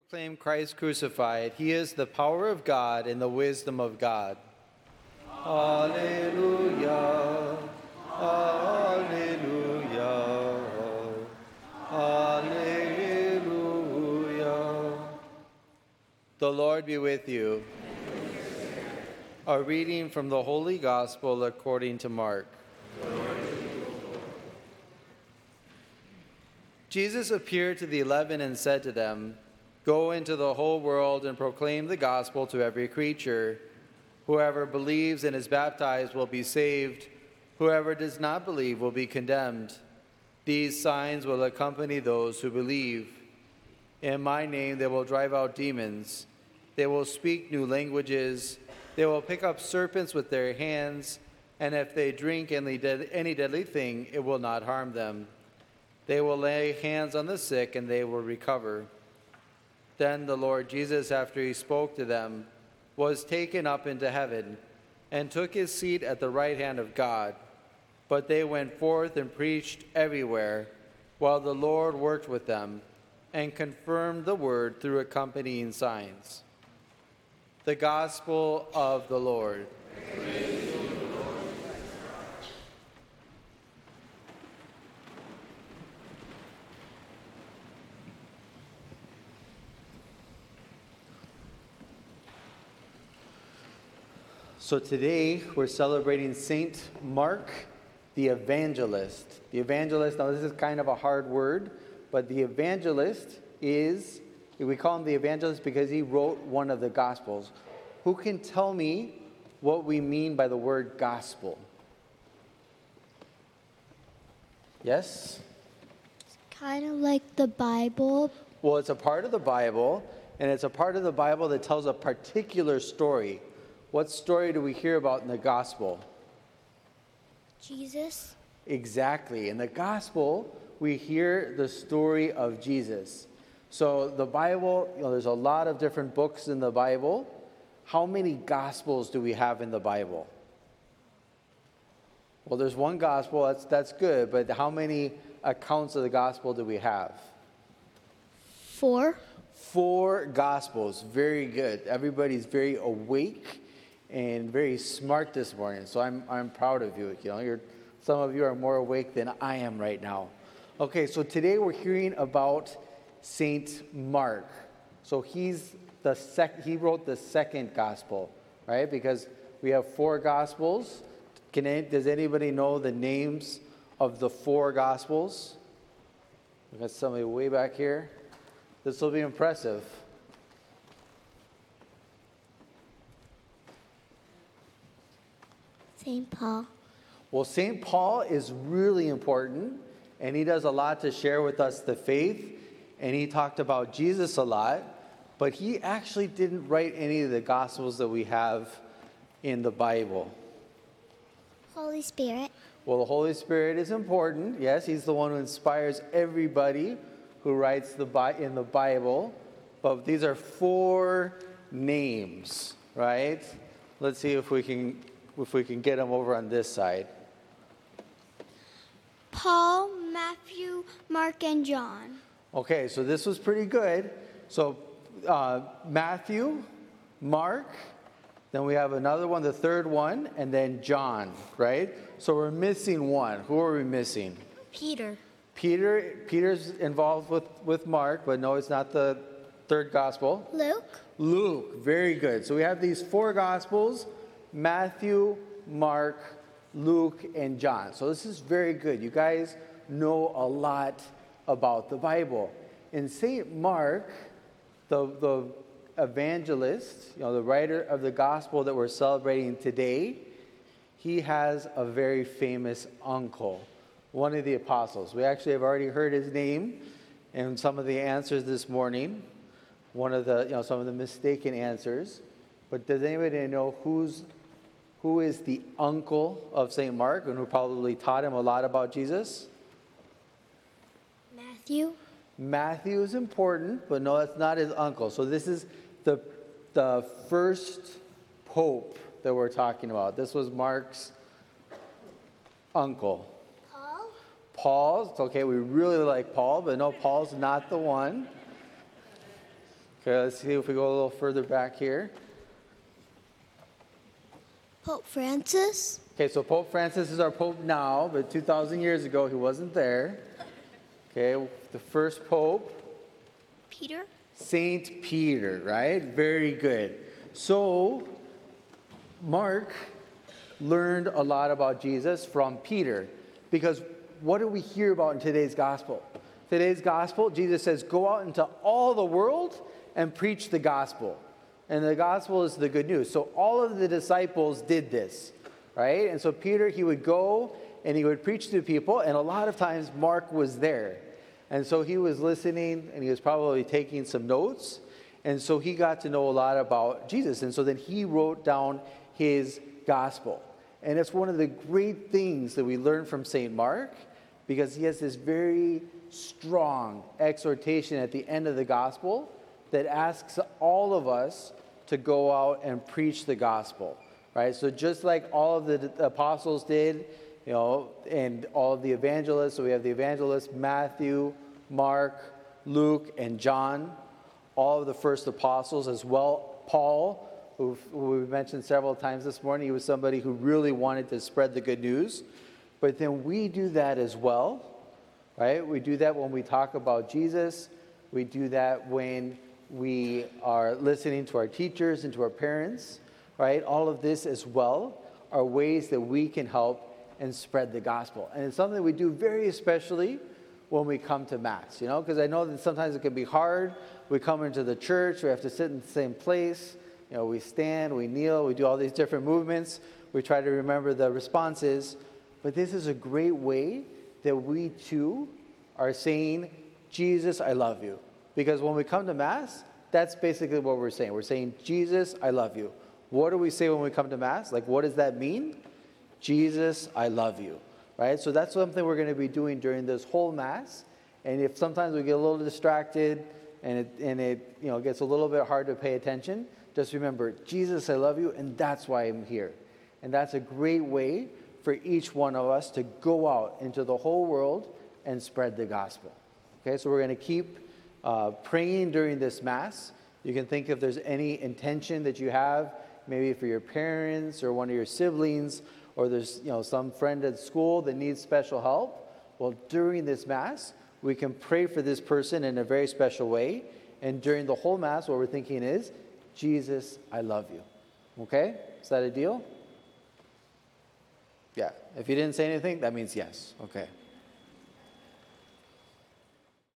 Proclaim Christ crucified. He is the power of God and the wisdom of God. Alleluia. Alleluia. Alleluia. The Lord be with you. A reading from the Holy Gospel according to Mark. Jesus appeared to the 11 and said to them, "Go into the whole world and proclaim the gospel to every creature. Whoever believes and is baptized will be saved. Whoever does not believe will be condemned. These signs will accompany those who believe. In my name they will drive out demons. They will speak new languages. They will pick up serpents with their hands, and if they drink any deadly thing, it will not harm them. They will lay hands on the sick, and they will recover." Then the Lord Jesus, after he spoke to them, was taken up into heaven and took his seat at the right hand of God. But they went forth and preached everywhere, while the Lord worked with them and confirmed the word through accompanying signs. The Gospel of the Lord. So today we're celebrating Saint Mark the Evangelist. The Evangelist, now this is kind of a hard word, but the Evangelist is, we call him the Evangelist because he wrote one of the Gospels. Who can tell me what we mean by the word gospel? Yes? Kind of like the Bible. Well, it's a part of the Bible, and it's a part of the Bible that tells a particular story. What story do we hear about in the gospel? Jesus. Exactly. In the gospel, we hear the story of Jesus. So the Bible, there's a lot of different books in the Bible. How many gospels do we have in the Bible? Well, there's one gospel, that's good, but how many accounts of the gospel do we have? 4. 4 gospels. Very good. Everybody's very awake and very smart this morning, so I'm proud of you. Some of you are more awake than I am right now. Okay, so today we're hearing about Saint Mark. So he wrote the second gospel, right? Because we have 4 gospels. Does anybody know the names of the 4 gospels? We got somebody way back here. This will be impressive. St. Paul. Well, St. Paul is really important, and he does a lot to share with us the faith, and he talked about Jesus a lot, but he actually didn't write any of the Gospels that we have in the Bible. Holy Spirit. Well, the Holy Spirit is important. Yes, he's the one who inspires everybody who writes in the Bible, but these are 4 names, right? Let's see if we can get them over on this side. Paul, Matthew, Mark, and John. Okay, so this was pretty good. So Matthew, Mark, then we have another one, the third one, and then John, right? So we're missing one. Who are we missing? Peter. Peter's involved with Mark, but no, it's not the third gospel. Luke, very good. So we have these 4 gospels: Matthew, Mark, Luke, and John. So this is very good. You guys know a lot about the Bible. In St. Mark, the evangelist, the writer of the gospel that we're celebrating today, he has a very famous uncle, one of the apostles. We actually have already heard his name in some of the answers this morning, some of the mistaken answers. But does anybody know who is the uncle of St. Mark and who probably taught him a lot about Jesus? Matthew. Matthew is important, but no, that's not his uncle. So this is the first pope that we're talking about. This was Mark's uncle. Paul. Okay, we really like Paul, but no, Paul's not the one. Okay, let's see if we go a little further back here. Pope Francis. Okay, so Pope Francis is our Pope now, but 2,000 years ago he wasn't there. Okay, the first Pope, Peter. Saint Peter, right? Very good. So, Mark learned a lot about Jesus from Peter, because what do we hear about in today's gospel? Today's gospel, Jesus says, go out into all the world and preach the gospel. And the gospel is the good news. So all of the disciples did this, right? And so Peter, he would go and he would preach to people, and a lot of times Mark was there. And so he was listening, and he was probably taking some notes. And so he got to know a lot about Jesus. And so then he wrote down his gospel. And it's one of the great things that we learn from St. Mark, because he has this very strong exhortation at the end of the gospel that asks all of us to go out and preach the gospel, right? So just like all of the apostles did, you know, and all of the evangelists, so we have the evangelists, Matthew, Mark, Luke, and John, all of the first apostles as well. Paul, who we mentioned several times this morning, he was somebody who really wanted to spread the good news. But then we do that as well, right? We do that when we talk about Jesus. We do that when we are listening to our teachers and to our parents, right? All of this as well are ways that we can help and spread the gospel. And it's something we do very especially when we come to Mass, you know, because I know that sometimes it can be hard. We come into the church, we have to sit in the same place, you know, we stand, we kneel, we do all these different movements. We try to remember the responses, but this is a great way that we too are saying, Jesus, I love you. Because when we come to Mass, that's basically what we're saying. We're saying, Jesus, I love you. What do we say when we come to Mass? Like, what does that mean? Jesus, I love you, right? So that's something we're going to be doing during this whole Mass. And if sometimes we get a little distracted and it you know gets a little bit hard to pay attention, just remember, Jesus, I love you, and that's why I'm here. And that's a great way for each one of us to go out into the whole world and spread the gospel. Okay, so we're going to keep praying during this Mass. You can think if there's any intention that you have, maybe for your parents or one of your siblings, or there's some friend at school that needs special help. Well, during this Mass, we can pray for this person in a very special way. And during the whole Mass, what we're thinking is, Jesus, I love you. Okay? Is that a deal? Yeah. If you didn't say anything, that means yes. Okay.